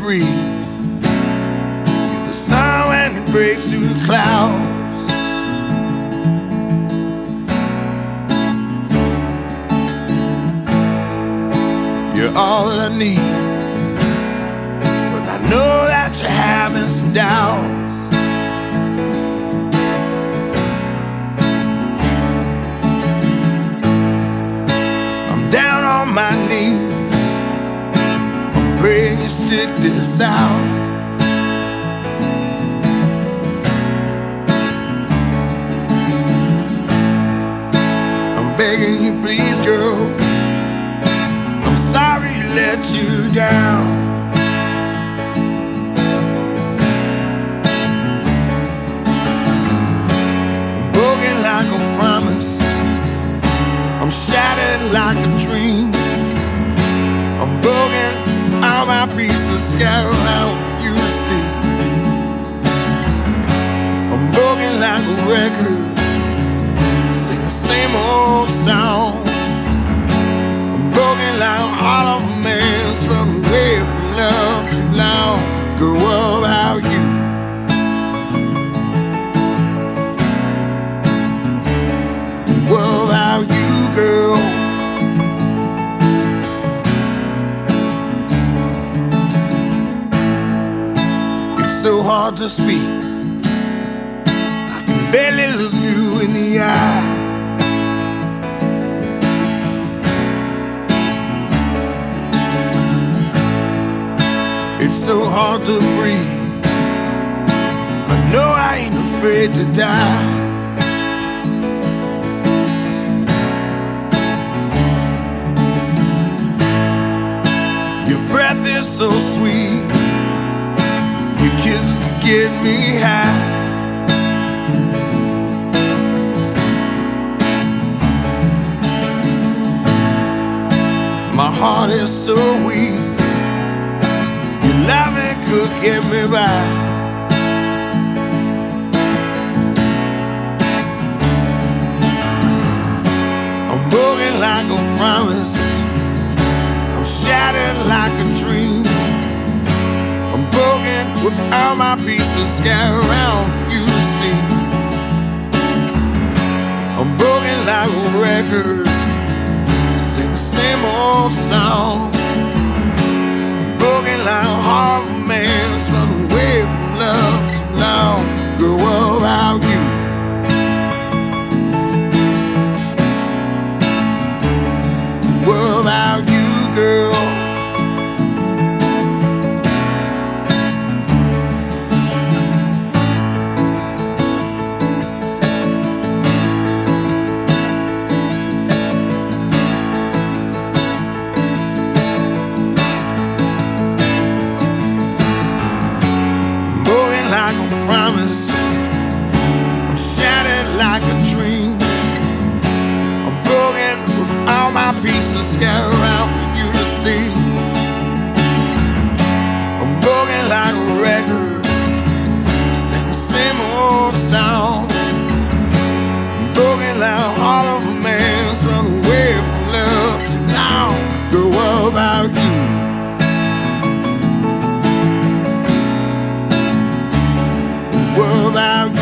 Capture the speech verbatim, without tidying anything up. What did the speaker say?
breathe. You're the sun when it breaks through the clouds. You're all that I need, but I know that you're having some doubts. I'm down on my knees, I'm praying you stick this out. I'm begging you please, girl, I'm sorry to let you down. I'm broken like a promise, I'm shattered like a dream. I'm broken, all my pieces scattered around for you to see. I'm broken like a record, sing the same old song. Broken like a heart of a man's run away from love too long. Girl, what about you? What about you, girl? It's so hard to speak, I can barely look you in the eye. It's so hard to breathe, I know I ain't afraid to die. Your breath is so sweet, your kisses could get me high. My heart is so weak, your loving could get me by. I'm broken like a promise, I'm shattered like a dream. I'm broken with all my pieces scattered around for you to see. I'm broken like a record, sing the same old song. Broken like a heart of a man's run away from love too long. Girl, what about you? What about you, girl? Like a promise, I'm shattered like a dream. I'm broken with all my pieces scattered around for you to see. I'm broken like a record, sing the same old song. I'm broken like a heart of a man's run away from love too long. Girl, what about you? What about you?